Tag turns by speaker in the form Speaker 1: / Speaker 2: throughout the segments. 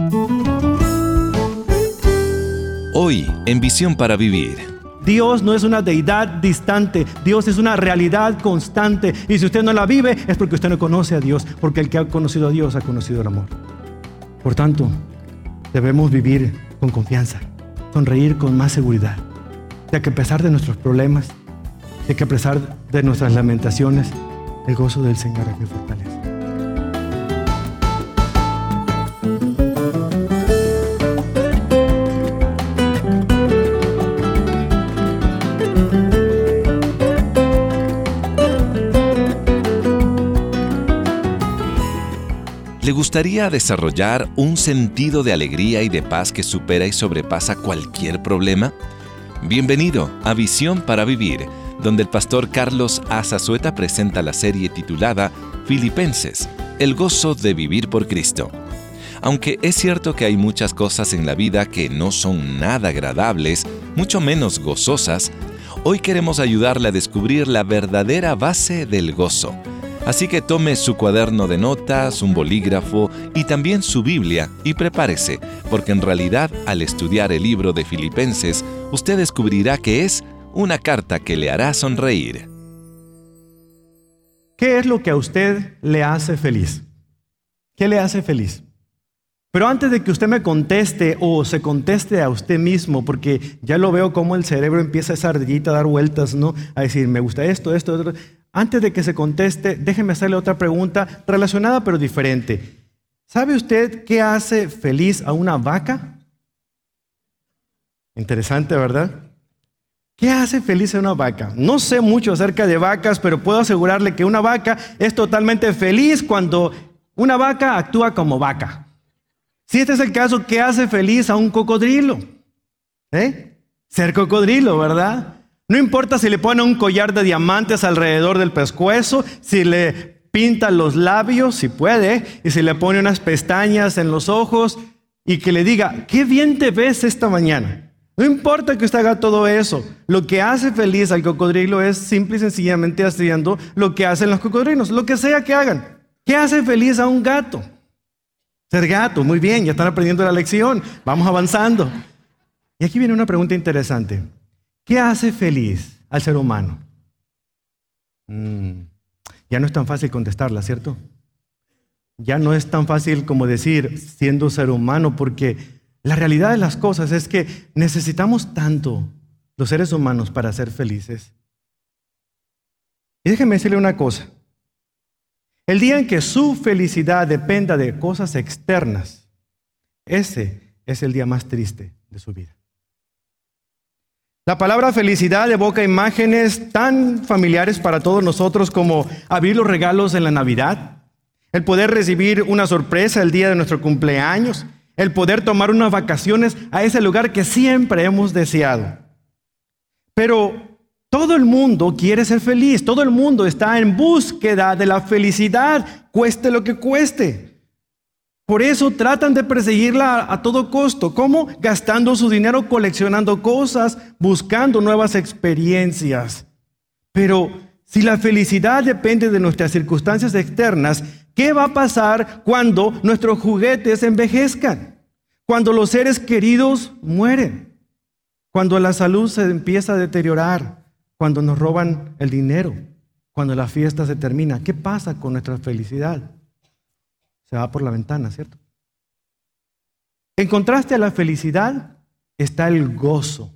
Speaker 1: Hoy, en Visión para Vivir.
Speaker 2: Dios no es una deidad distante, Dios es una realidad constante. Y si usted no la vive, es porque usted no conoce a Dios, porque el que ha conocido a Dios ha conocido el amor. Por tanto, debemos vivir con confianza, sonreír con más seguridad, ya que a pesar de nuestros problemas, ya que a pesar de nuestras lamentaciones, el gozo del Señor es mi fortaleza.
Speaker 1: ¿Le gustaría desarrollar un sentido de alegría y de paz que supera y sobrepasa cualquier problema? Bienvenido a Visión para Vivir, donde el pastor Carlos A. Zazueta presenta la serie titulada Filipenses, el gozo de vivir por Cristo. Aunque es cierto que hay muchas cosas en la vida que no son nada agradables, mucho menos gozosas, hoy queremos ayudarle a descubrir la verdadera base del gozo. Así que tome su cuaderno de notas, un bolígrafo y también su Biblia y prepárese, porque en realidad al estudiar el libro de Filipenses, usted descubrirá que es una carta que le hará sonreír.
Speaker 2: ¿Qué es lo que a usted le hace feliz? ¿Qué le hace feliz? Pero antes de que usted me conteste o se conteste a usted mismo, porque ya lo veo como el cerebro empieza esa ardillita a dar vueltas, ¿no? A decir, me gusta esto, otro. Antes de que se conteste, déjeme hacerle otra pregunta relacionada pero diferente. ¿Sabe usted qué hace feliz a una vaca? Interesante, ¿verdad? ¿Qué hace feliz a una vaca? No sé mucho acerca de vacas, pero puedo asegurarle que una vaca es totalmente feliz cuando una vaca actúa como vaca. Si este es el caso, ¿qué hace feliz a un cocodrilo? Ser cocodrilo, ¿verdad? No importa si le pone un collar de diamantes alrededor del pescuezo, si le pinta los labios, si puede, y si le pone unas pestañas en los ojos y que le diga, qué bien te ves esta mañana. No importa que usted haga todo eso. Lo que hace feliz al cocodrilo es simple y sencillamente haciendo lo que hacen los cocodrilos, lo que sea que hagan. ¿Qué hace feliz a un gato? Ser gato, muy bien, ya están aprendiendo la lección, vamos avanzando. Y aquí viene una pregunta interesante. ¿Qué hace feliz al ser humano? Ya no es tan fácil contestarla, ¿cierto? Ya no es tan fácil como decir, siendo ser humano, porque la realidad de las cosas es que necesitamos tanto los seres humanos para ser felices. Y déjeme decirle una cosa. El día en que su felicidad dependa de cosas externas, ese es el día más triste de su vida. La palabra felicidad evoca imágenes tan familiares para todos nosotros como abrir los regalos en la Navidad, el poder recibir una sorpresa el día de nuestro cumpleaños, el poder tomar unas vacaciones a ese lugar que siempre hemos deseado. Pero todo el mundo quiere ser feliz, todo el mundo está en búsqueda de la felicidad, cueste lo que cueste. Por eso tratan de perseguirla a todo costo. ¿Cómo? Gastando su dinero coleccionando cosas, buscando nuevas experiencias. Pero si la felicidad depende de nuestras circunstancias externas, ¿qué va a pasar cuando nuestros juguetes envejezcan? Cuando los seres queridos mueren, cuando la salud se empieza a deteriorar, cuando nos roban el dinero, cuando la fiesta se termina. ¿Qué pasa con nuestra felicidad? Se va por la ventana, ¿cierto? En contraste a la felicidad está el gozo.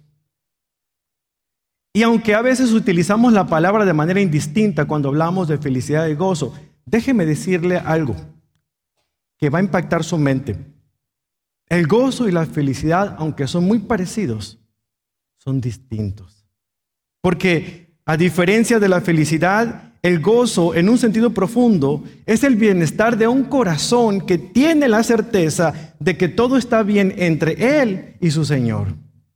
Speaker 2: Y aunque a veces utilizamos la palabra de manera indistinta cuando hablamos de felicidad y gozo, déjeme decirle algo que va a impactar su mente. El gozo y la felicidad, aunque son muy parecidos, son distintos. Porque a diferencia de la felicidad, el gozo, en un sentido profundo, es el bienestar de un corazón que tiene la certeza de que todo está bien entre él y su Señor.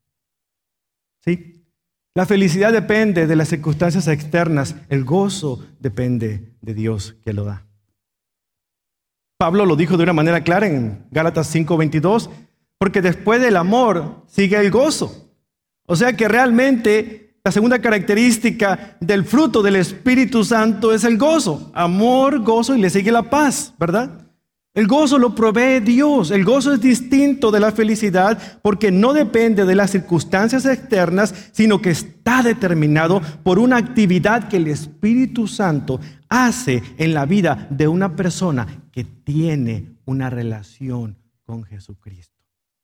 Speaker 2: ¿Sí? La felicidad depende de las circunstancias externas. El gozo depende de Dios que lo da. Pablo lo dijo de una manera clara en Gálatas 5:22, porque después del amor sigue el gozo. O sea que realmente la segunda característica del fruto del Espíritu Santo es el gozo. Amor, gozo y le sigue la paz, ¿verdad? El gozo lo provee Dios. El gozo es distinto de la felicidad porque no depende de las circunstancias externas, sino que está determinado por una actividad que el Espíritu Santo hace en la vida de una persona que tiene una relación con Jesucristo.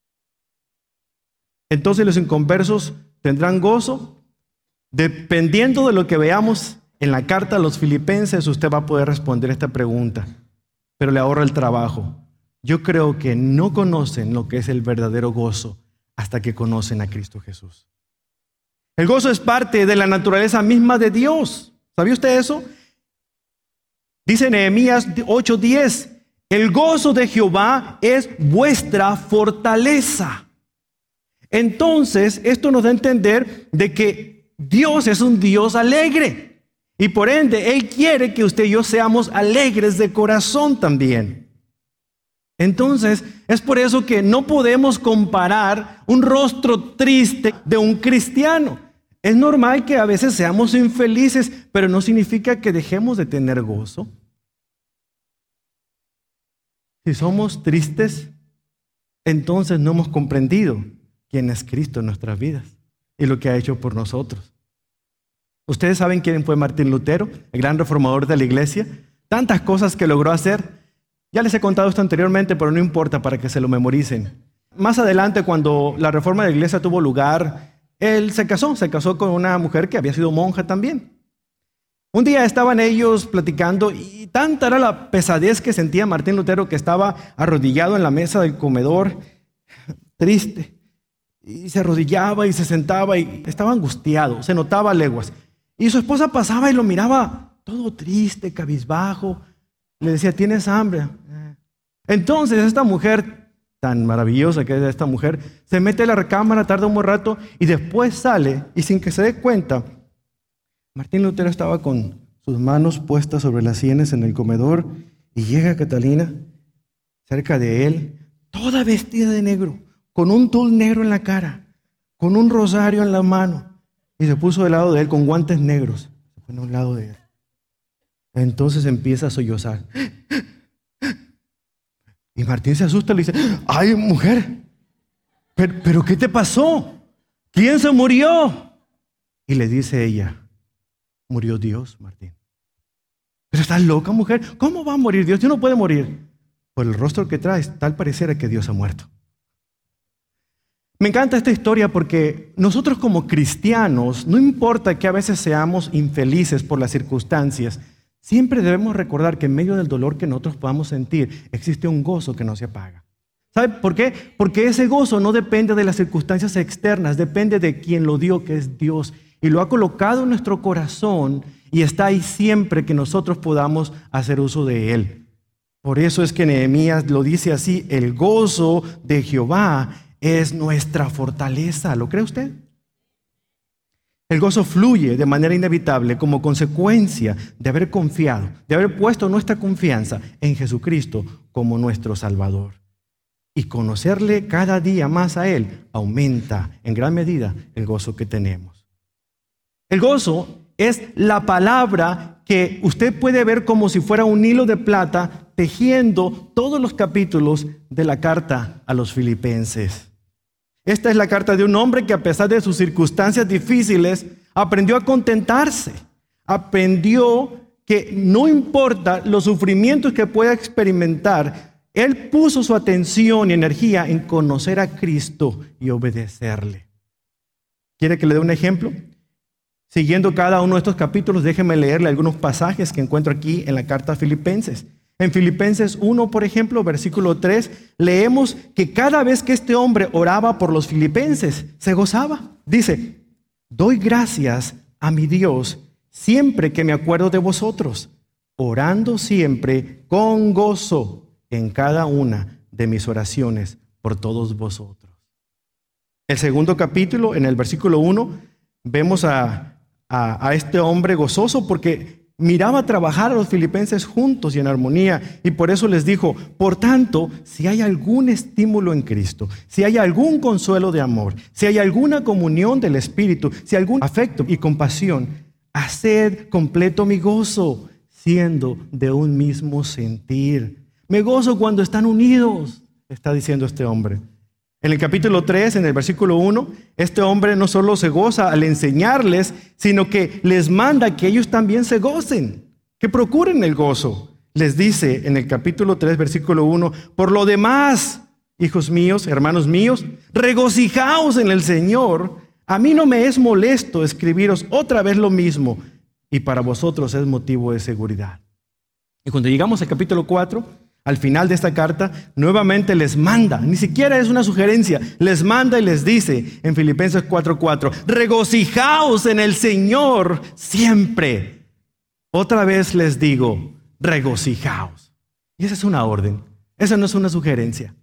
Speaker 2: Entonces los inconversos tendrán gozo. Dependiendo de lo que veamos en la carta a los Filipenses, usted va a poder responder esta pregunta, pero le ahorra el trabajo. Yo creo que no conocen lo que es el verdadero gozo hasta que conocen a Cristo Jesús. El gozo es parte de la naturaleza misma de Dios. ¿Sabía usted eso? Dice Nehemías 8:10, el gozo de Jehová es vuestra fortaleza. Entonces, esto nos da a entender de que Dios es un Dios alegre. Y por ende, Él quiere que usted y yo seamos alegres de corazón también. Entonces, es por eso que no podemos comparar un rostro triste de un cristiano. Es normal que a veces seamos infelices, pero no significa que dejemos de tener gozo. Si somos tristes, entonces no hemos comprendido quién es Cristo en nuestras vidas y lo que ha hecho por nosotros. Ustedes saben quién fue Martín Lutero, el gran reformador de la iglesia. Tantas cosas que logró hacer. Ya les he contado esto anteriormente, pero no importa para que se lo memoricen. Más adelante, cuando la reforma de la iglesia tuvo lugar, él se casó con una mujer que había sido monja también. Un día estaban ellos platicando y tanta era la pesadez que sentía Martín Lutero que estaba arrodillado en la mesa del comedor, triste. Y se arrodillaba y se sentaba y estaba angustiado, se notaba a leguas. Y su esposa pasaba y lo miraba todo triste, cabizbajo. Le decía, ¿tienes hambre? Entonces esta mujer, tan maravillosa que es esta mujer, se mete a la recámara, tarda un buen rato y después sale y sin que se dé cuenta, Martín Lutero estaba con sus manos puestas sobre las sienes en el comedor y llega Catalina cerca de él, toda vestida de negro, con un tul negro en la cara, con un rosario en la mano. Y se puso del lado de él con guantes negros. Se pone a un lado de él. Entonces empieza a sollozar. Y Martín se asusta y le dice, ¡ay, mujer! ¿Pero qué te pasó? ¿Quién se murió? Y le dice ella, murió Dios, Martín. ¿Pero estás loca, mujer? ¿Cómo va a morir Dios? Dios no puede morir. Por el rostro que traes, tal pareciera que Dios ha muerto. Me encanta esta historia porque nosotros como cristianos, no importa que a veces seamos infelices por las circunstancias, siempre debemos recordar que en medio del dolor que nosotros podamos sentir, existe un gozo que no se apaga. ¿Sabe por qué? Porque ese gozo no depende de las circunstancias externas, depende de quien lo dio, que es Dios. Y lo ha colocado en nuestro corazón y está ahí siempre que nosotros podamos hacer uso de él. Por eso es que Nehemías lo dice así, el gozo de Jehová es nuestra fortaleza. ¿Lo cree usted? El gozo fluye de manera inevitable como consecuencia de haber confiado, de haber puesto nuestra confianza en Jesucristo como nuestro Salvador. Y conocerle cada día más a Él aumenta en gran medida el gozo que tenemos. El gozo es la palabra que usted puede ver como si fuera un hilo de plata tejiendo todos los capítulos de la carta a los Filipenses. Esta es la carta de un hombre que a pesar de sus circunstancias difíciles aprendió a contentarse, aprendió que no importa los sufrimientos que pueda experimentar, él puso su atención y energía en conocer a Cristo y obedecerle. ¿Quiere que le dé un ejemplo? Siguiendo cada uno de estos capítulos, déjeme leerle algunos pasajes que encuentro aquí en la carta a Filipenses. En Filipenses 1, por ejemplo, versículo 3, leemos que cada vez que este hombre oraba por los filipenses, se gozaba. Dice, doy gracias a mi Dios siempre que me acuerdo de vosotros, orando siempre con gozo en cada una de mis oraciones por todos vosotros. El segundo capítulo, en el versículo 1, vemos a este hombre gozoso porque miraba trabajar a los filipenses juntos y en armonía, y por eso les dijo, por tanto, si hay algún estímulo en Cristo, si hay algún consuelo de amor, si hay alguna comunión del Espíritu, si hay algún afecto y compasión, haced completo mi gozo, siendo de un mismo sentir. Me gozo cuando están unidos, está diciendo este hombre. En el capítulo 3, en el versículo 1, este hombre no solo se goza al enseñarles, sino que les manda que ellos también se gocen, que procuren el gozo. Les dice en el capítulo 3, versículo 1, por lo demás, hijos míos, hermanos míos, regocijaos en el Señor. A mí no me es molesto escribiros otra vez lo mismo, y para vosotros es motivo de seguridad. Y cuando llegamos al capítulo 4, al final de esta carta, nuevamente les manda, ni siquiera es una sugerencia, les manda y les dice en Filipenses 4:4, regocijaos en el Señor siempre. Otra vez les digo, regocijaos. Y esa es una orden, esa no es una sugerencia.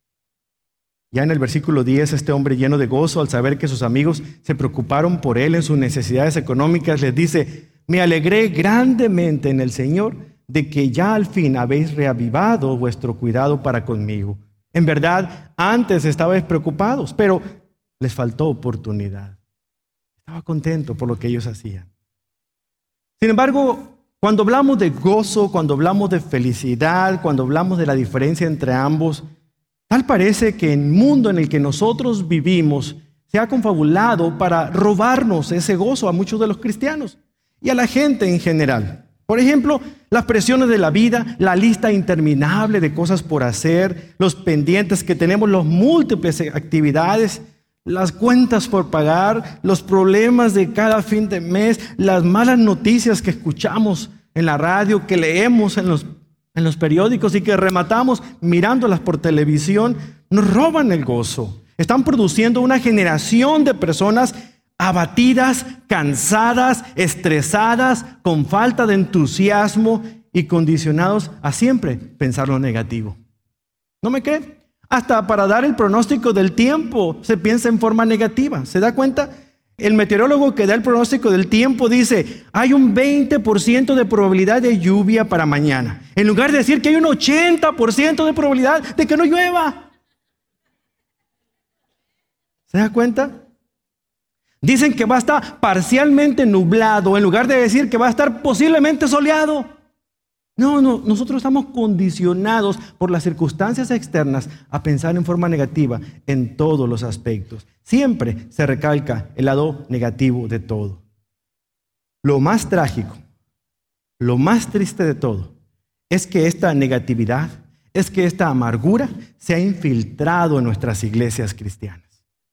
Speaker 2: Ya en el versículo 10, este hombre lleno de gozo al saber que sus amigos se preocuparon por él en sus necesidades económicas, les dice, me alegré grandemente en el Señor de que ya al fin habéis reavivado vuestro cuidado para conmigo. En verdad, antes estabais preocupados, pero les faltó oportunidad. Estaba contento por lo que ellos hacían. Sin embargo, cuando hablamos de gozo, cuando hablamos de felicidad, cuando hablamos de la diferencia entre ambos, tal parece que el mundo en el que nosotros vivimos se ha confabulado para robarnos ese gozo a muchos de los cristianos y a la gente en general. Por ejemplo, las presiones de la vida, la lista interminable de cosas por hacer, los pendientes que tenemos, las múltiples actividades, las cuentas por pagar, los problemas de cada fin de mes, las malas noticias que escuchamos en la radio, que leemos en los periódicos y que rematamos mirándolas por televisión, nos roban el gozo. Están produciendo una generación de personas abatidas, cansadas, estresadas, con falta de entusiasmo y condicionados a siempre pensar lo negativo. ¿No me cree? Hasta para dar el pronóstico del tiempo se piensa en forma negativa. ¿Se da cuenta? El meteorólogo que da el pronóstico del tiempo dice, hay un 20% de probabilidad de lluvia para mañana, en lugar de decir que hay un 80% de probabilidad de que no llueva. ¿Se da cuenta? Dicen que va a estar parcialmente nublado en lugar de decir que va a estar posiblemente soleado. No, nosotros estamos condicionados por las circunstancias externas a pensar en forma negativa en todos los aspectos. Siempre se recalca el lado negativo de todo. Lo más trágico, lo más triste de todo, es que esta negatividad, es que esta amargura se ha infiltrado en nuestras iglesias cristianas.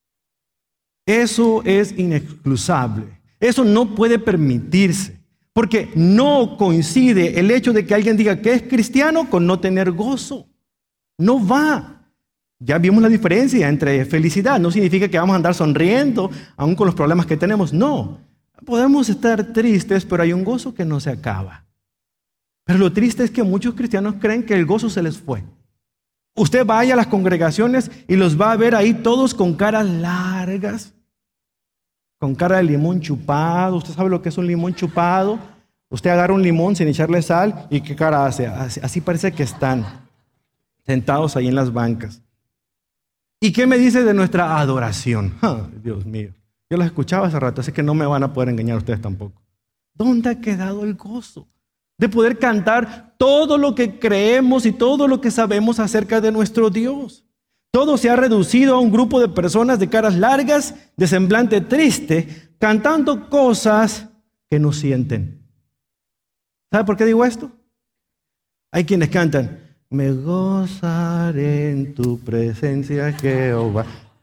Speaker 2: Eso es inexcusable. Eso no puede permitirse. Porque no coincide el hecho de que alguien diga que es cristiano con no tener gozo. No va. Ya vimos la diferencia entre felicidad. No significa que vamos a andar sonriendo aún con los problemas que tenemos. No. Podemos estar tristes, pero hay un gozo que no se acaba. Pero lo triste es que muchos cristianos creen que el gozo se les fue. Usted vaya a las congregaciones y los va a ver ahí todos con caras largas, con cara de limón chupado. ¿Usted sabe lo que es un limón chupado? Usted agarra un limón sin echarle sal y ¿qué cara hace? Así parece que están sentados ahí en las bancas. ¿Y qué me dice de nuestra adoración? Dios mío, yo las escuchaba hace rato, así que no me van a poder engañar ustedes tampoco. ¿Dónde ha quedado el gozo de poder cantar todo lo que creemos y todo lo que sabemos acerca de nuestro Dios? Todo se ha reducido a un grupo de personas de caras largas, de semblante triste, cantando cosas que no sienten. ¿Sabe por qué digo esto? Hay quienes cantan, me gozaré en tu presencia, Jehová.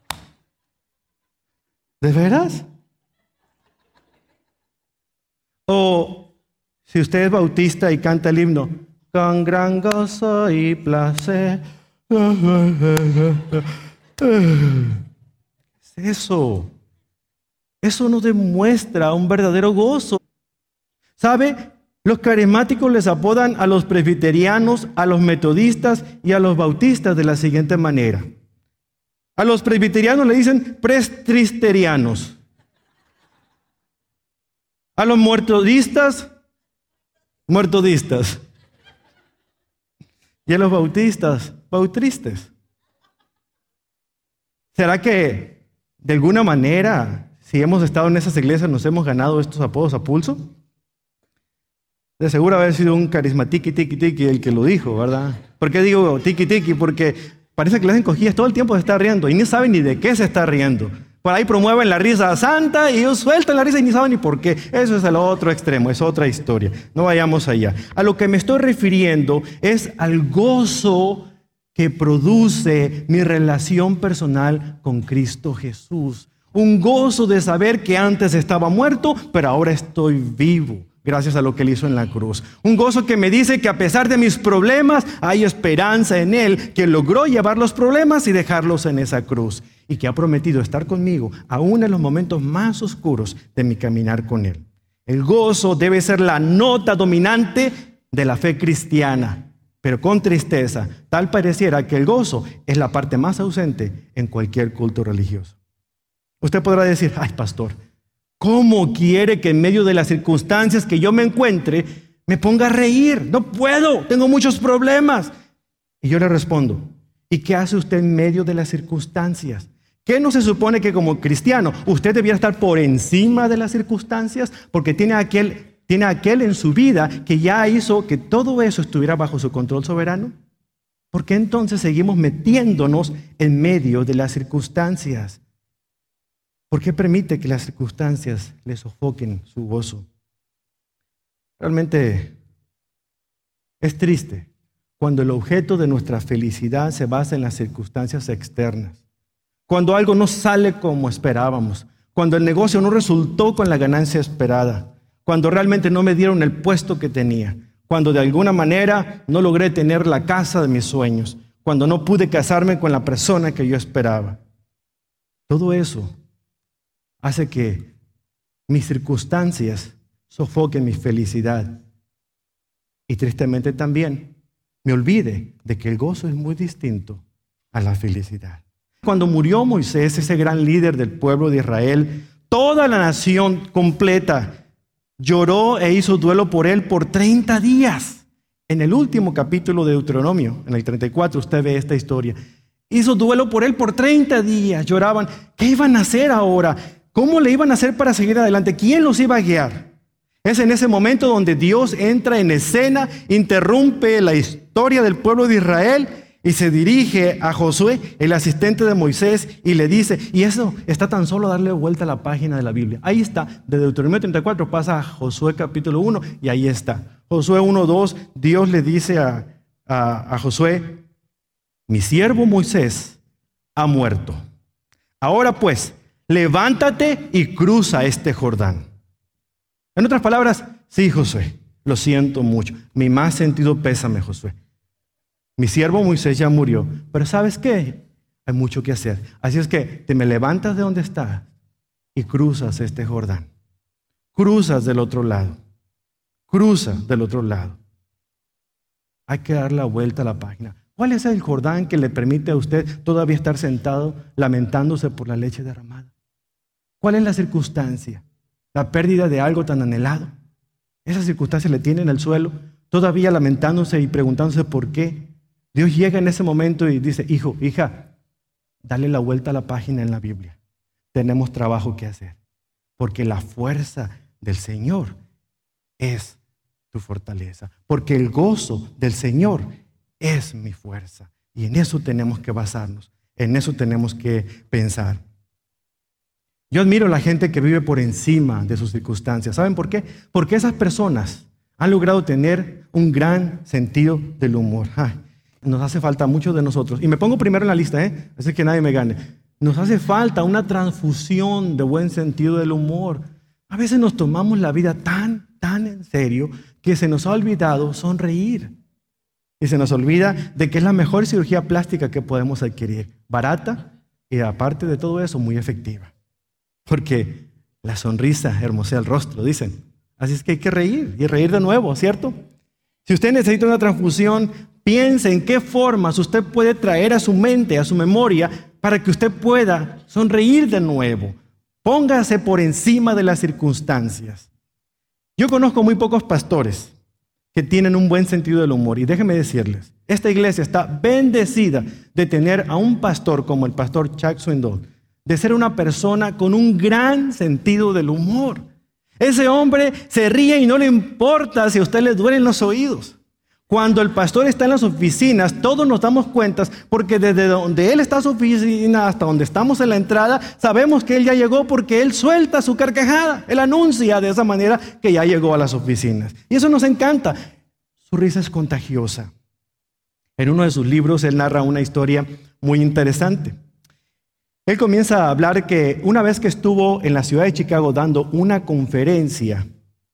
Speaker 2: ¿De veras? O si usted es bautista y canta el himno, con gran gozo y placer. ¿Qué es eso? Eso no demuestra un verdadero gozo. ¿Sabe? Los carismáticos les apodan a los presbiterianos, a los metodistas y a los bautistas de la siguiente manera. A los presbiterianos le dicen prestristerianos. A los muertodistas, muertodistas. Y a los bautistas, bautristes. ¿Será que de alguna manera, si hemos estado en esas iglesias, nos hemos ganado estos apodos a pulso? De seguro haber sido un carisma tiki el que lo dijo, ¿verdad? ¿Por qué digo tiki? Porque parece que le hacen cosquillas todo el tiempo, se está riendo y ni saben ni de qué se está riendo. Por ahí promueven la risa santa y ellos sueltan la risa y ni saben ni por qué. Eso es el otro extremo, es otra historia. No vayamos allá. A lo que me estoy refiriendo es al gozo que produce mi relación personal con Cristo Jesús. Un gozo de saber que antes estaba muerto, pero ahora estoy vivo, gracias a lo que Él hizo en la cruz. Un gozo que me dice que a pesar de mis problemas, hay esperanza en Él, que logró llevar los problemas y dejarlos en esa cruz. Y que ha prometido estar conmigo, aún en los momentos más oscuros de mi caminar con Él. El gozo debe ser la nota dominante de la fe cristiana. Pero con tristeza, tal pareciera que el gozo es la parte más ausente en cualquier culto religioso. Usted podrá decir, ay pastor, ¿cómo quiere que en medio de las circunstancias que yo me encuentre me ponga a reír? No puedo, tengo muchos problemas. Y yo le respondo, ¿y qué hace usted en medio de las circunstancias? ¿Qué no se supone que como cristiano usted debiera estar por encima de las circunstancias? Porque tiene aquel en su vida que ya hizo que todo eso estuviera bajo su control soberano. ¿Por qué entonces seguimos metiéndonos en medio de las circunstancias? ¿Por qué permite que las circunstancias le sofoquen su gozo? Realmente es triste cuando el objeto de nuestra felicidad se basa en las circunstancias externas. Cuando algo no sale como esperábamos. Cuando el negocio no resultó con la ganancia esperada. Cuando realmente no me dieron el puesto que tenía. Cuando de alguna manera no logré tener la casa de mis sueños. Cuando no pude casarme con la persona que yo esperaba. Todo eso hace que mis circunstancias sofoquen mi felicidad. Y tristemente también me olvide de que el gozo es muy distinto a la felicidad. Cuando murió Moisés, ese gran líder del pueblo de Israel, toda la nación completa lloró e hizo duelo por él por 30 días. En el último capítulo de Deuteronomio, en el 34, usted ve esta historia. Hizo duelo por él por 30 días, lloraban. ¿Qué iban a hacer ahora? ¿Cómo le iban a hacer para seguir adelante? ¿Quién los iba a guiar? Es en ese momento donde Dios entra en escena, interrumpe la historia del pueblo de Israel y se dirige a Josué, el asistente de Moisés, y le dice, y eso está tan solo darle vuelta a la página de la Biblia. Ahí está, de Deuteronomio 34 pasa a Josué capítulo 1 y ahí está. Josué 1:2, Dios le dice a Josué, mi siervo Moisés ha muerto. Ahora pues, levántate y cruza este Jordán. En otras palabras, sí, Josué, lo siento mucho. Mi más sentido pésame, Josué. Mi siervo Moisés ya murió, pero ¿sabes qué? Hay mucho que hacer. Así es que te me levantas de donde estás y cruzas este Jordán. Cruzas del otro lado. Cruzas del otro lado. Hay que dar la vuelta a la página. ¿Cuál es el Jordán que le permite a usted todavía estar sentado lamentándose por la leche derramada? ¿Cuál es la circunstancia? La pérdida de algo tan anhelado. Esa circunstancia le tiene en el suelo, todavía lamentándose y preguntándose por qué. Dios llega en ese momento y dice, hijo, hija, dale la vuelta a la página en la Biblia. Tenemos trabajo que hacer. Porque la fuerza del Señor es tu fortaleza. Porque el gozo del Señor es mi fuerza. Y en eso tenemos que basarnos. En eso tenemos que pensar. Yo admiro a la gente que vive por encima de sus circunstancias. ¿Saben por qué? Porque esas personas han logrado tener un gran sentido del humor. Nos hace falta mucho de nosotros. Y me pongo primero en la lista, así que nadie me gane. Nos hace falta una transfusión de buen sentido del humor. A veces nos tomamos la vida tan en serio que se nos ha olvidado sonreír. Y se nos olvida de que es la mejor cirugía plástica que podemos adquirir. Barata y aparte de todo eso, muy efectiva. Porque la sonrisa hermosea el rostro, dicen. Así es que hay que reír y reír de nuevo, ¿cierto? Si usted necesita una transfusión, piense en qué formas usted puede traer a su mente, a su memoria, para que usted pueda sonreír de nuevo. Póngase por encima de las circunstancias. Yo conozco muy pocos pastores que tienen un buen sentido del humor. Y déjenme decirles, esta iglesia está bendecida de tener a un pastor como el pastor Chuck Swindoll, de ser una persona con un gran sentido del humor. Ese hombre se ríe y no le importa si a usted le duelen los oídos. Cuando el pastor está en las oficinas, todos nos damos cuenta, porque desde donde él está en su oficina hasta donde estamos en la entrada, sabemos que él ya llegó porque él suelta su carcajada. Él anuncia de esa manera que ya llegó a las oficinas. Y eso nos encanta. Su risa es contagiosa. En uno de sus libros, él narra una historia muy interesante. Él comienza a hablar que una vez que estuvo en la ciudad de Chicago dando una conferencia,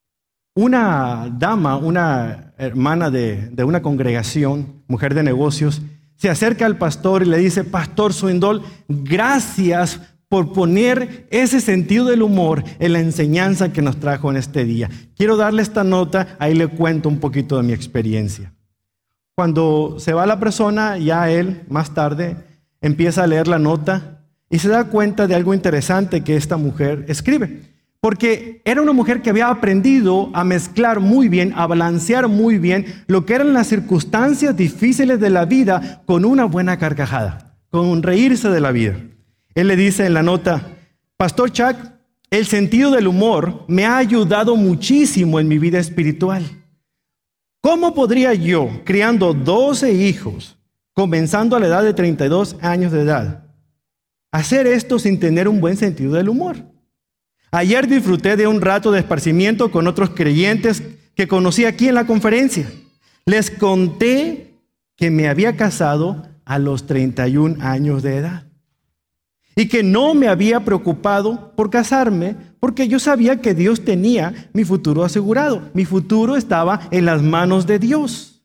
Speaker 2: una dama, una hermana de una congregación, mujer de negocios, se acerca al pastor y le dice: Pastor Swindoll, gracias por poner ese sentido del humor en la enseñanza que nos trajo en este día. Quiero darle esta nota, ahí le cuento un poquito de mi experiencia. Cuando se va la persona, ya él, más tarde, empieza a leer la nota y se da cuenta de algo interesante que esta mujer escribe. Porque era una mujer que había aprendido a mezclar muy bien, a balancear muy bien lo que eran las circunstancias difíciles de la vida con una buena carcajada, con un reírse de la vida. Él le dice en la nota: Pastor Chuck, el sentido del humor me ha ayudado muchísimo en mi vida espiritual. ¿Cómo podría yo, criando 12 hijos, comenzando a la edad de 32 años de edad, hacer esto sin tener un buen sentido del humor? Ayer disfruté de un rato de esparcimiento con otros creyentes que conocí aquí en la conferencia. Les conté que me había casado a los 31 años de edad y que no me había preocupado por casarme porque yo sabía que Dios tenía mi futuro asegurado. Mi futuro estaba en las manos de Dios.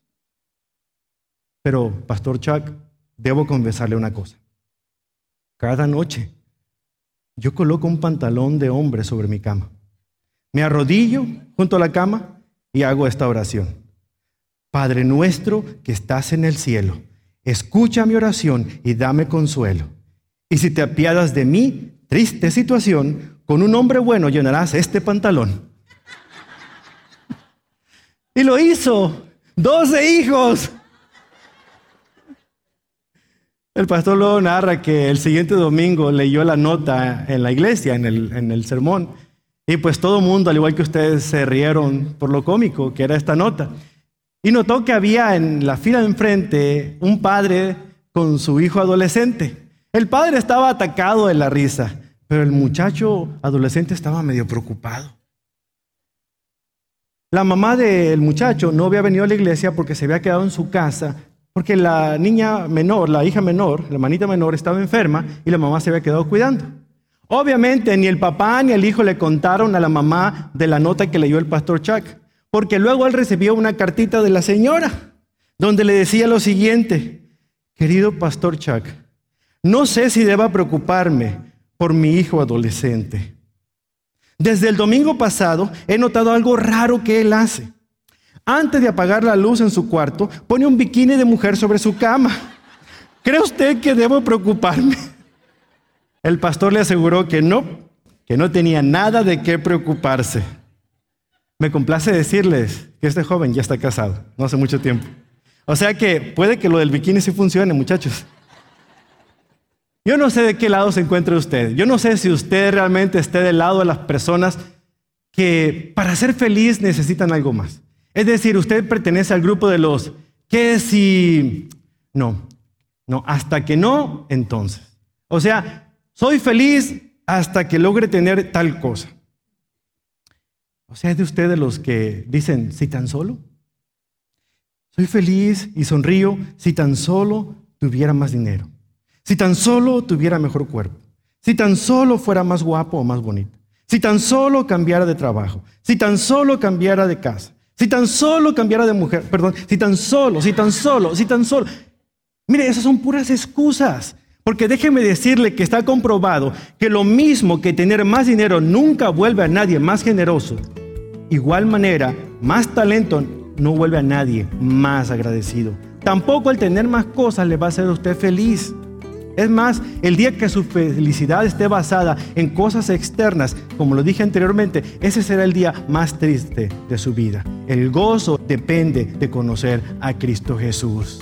Speaker 2: Pero, Pastor Chuck, debo confesarle una cosa. Cada noche yo coloco un pantalón de hombre sobre mi cama. Me arrodillo junto a la cama y hago esta oración. Padre nuestro que estás en el cielo, escucha mi oración y dame consuelo. Y si te apiadas de mi triste situación, con un hombre bueno llenarás este pantalón. Y lo hizo. 12 hijos. El pastor luego narra que el siguiente domingo leyó la nota en la iglesia, en el sermón, y pues todo el mundo, al igual que ustedes, se rieron por lo cómico que era esta nota. Y notó que había en la fila de enfrente un padre con su hijo adolescente. El padre estaba atacado de la risa, pero el muchacho adolescente estaba medio preocupado. La mamá del muchacho no había venido a la iglesia porque se había quedado en su casa, porque la niña menor, la hija menor, la hermanita menor estaba enferma y la mamá se había quedado cuidando. Obviamente ni el papá ni el hijo le contaron a la mamá de la nota que leyó el pastor Chuck, porque luego él recibió una cartita de la señora donde le decía lo siguiente: querido pastor Chuck, no sé si deba preocuparme por mi hijo adolescente. Desde el domingo pasado he notado algo raro que él hace. Antes de apagar la luz en su cuarto, pone un bikini de mujer sobre su cama. ¿Cree usted que debo preocuparme? El pastor le aseguró que no tenía nada de qué preocuparse. Me complace decirles que este joven ya está casado, no hace mucho tiempo. O sea que puede que lo del bikini sí funcione, muchachos. Yo no sé de qué lado se encuentre usted. Yo no sé si usted realmente esté del lado de las personas que para ser feliz necesitan algo más. Es decir, usted pertenece al grupo de los que si no, hasta que no, entonces. O sea, soy feliz hasta que logre tener tal cosa. O sea, ¿es de usted de los que dicen, si tan solo? Soy feliz y sonrío si tan solo tuviera más dinero. Si tan solo tuviera mejor cuerpo. Si tan solo fuera más guapo o más bonito. Si tan solo cambiara de trabajo. Si tan solo cambiara de casa. Si tan solo cambiara de mujer, si tan solo. Mire, esas son puras excusas. Porque déjeme decirle que está comprobado que lo mismo que tener más dinero nunca vuelve a nadie más generoso. Igual manera, más talento no vuelve a nadie más agradecido. Tampoco el tener más cosas le va a hacer a usted feliz. Es más, el día que su felicidad esté basada en cosas externas, como lo dije anteriormente, ese será el día más triste de su vida. El gozo depende de conocer a Cristo Jesús.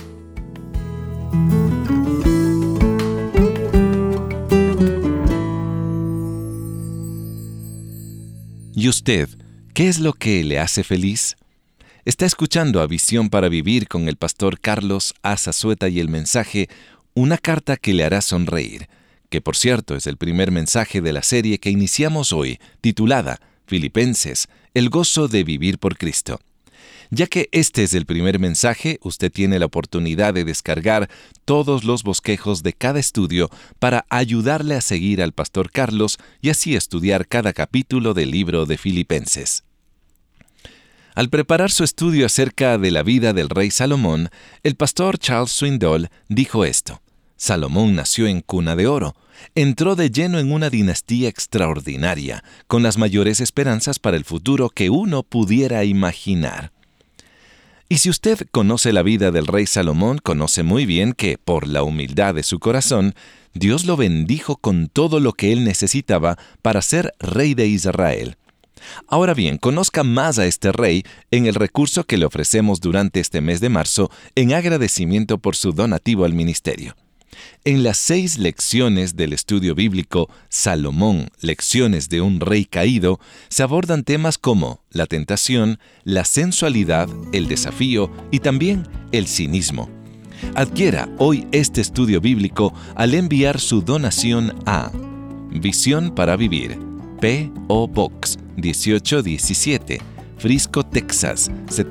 Speaker 1: ¿Y usted, qué es lo que le hace feliz? Está escuchando a Visión para Vivir con el pastor Carlos A. Zazueta y el mensaje Una carta que le hará sonreír, que por cierto es el primer mensaje de la serie que iniciamos hoy, titulada Filipenses, el gozo de vivir por Cristo. Ya que este es el primer mensaje, usted tiene la oportunidad de descargar todos los bosquejos de cada estudio para ayudarle a seguir al pastor Carlos y así estudiar cada capítulo del libro de Filipenses. Al preparar su estudio acerca de la vida del rey Salomón, el pastor Charles Swindoll dijo esto: Salomón nació en cuna de oro, entró de lleno en una dinastía extraordinaria, con las mayores esperanzas para el futuro que uno pudiera imaginar. Y si usted conoce la vida del rey Salomón, conoce muy bien que, por la humildad de su corazón, Dios lo bendijo con todo lo que él necesitaba para ser rey de Israel. Ahora bien, conozca más a este rey en el recurso que le ofrecemos durante este mes de marzo en agradecimiento por su donativo al ministerio. En las 6 lecciones del estudio bíblico Salomón, lecciones de un rey caído, se abordan temas como la tentación, la sensualidad, el desafío y también el cinismo. Adquiera hoy este estudio bíblico al enviar su donación a Visión para Vivir, P.O. Box 1817, Frisco, Texas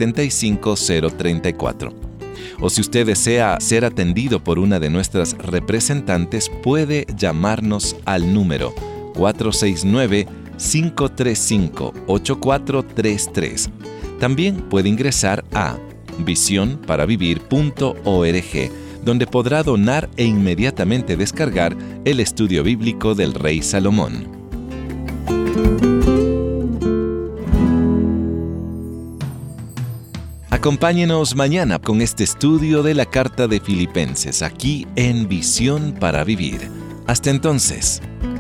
Speaker 1: 75034. O si usted desea ser atendido por una de nuestras representantes, puede llamarnos al número 469-535-8433. También puede ingresar a visionparavivir.org, donde podrá donar e inmediatamente descargar el estudio bíblico del rey Salomón. Acompáñenos mañana con este estudio de la Carta de Filipenses, aquí en Visión para Vivir. Hasta entonces.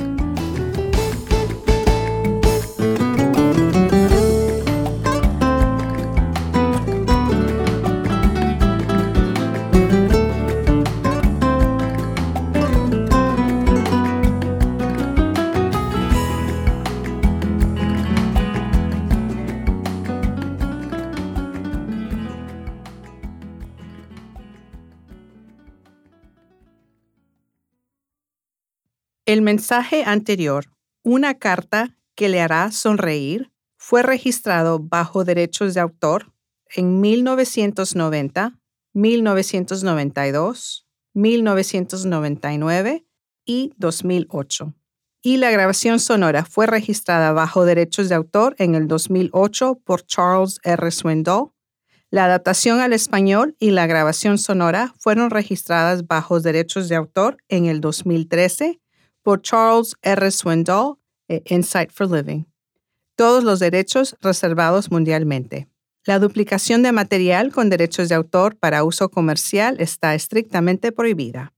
Speaker 3: El mensaje anterior, Una carta que le hará sonreír, fue registrado bajo derechos de autor en 1990, 1992, 1999 y 2008. Y la grabación sonora fue registrada bajo derechos de autor en el 2008 por Charles R. Swindoll. La adaptación al español y la grabación sonora fueron registradas bajo derechos de autor en el 2013 por Charles R. Swindoll e Insight for Living. Todos los derechos reservados mundialmente. La duplicación de material con derechos de autor para uso comercial está estrictamente prohibida.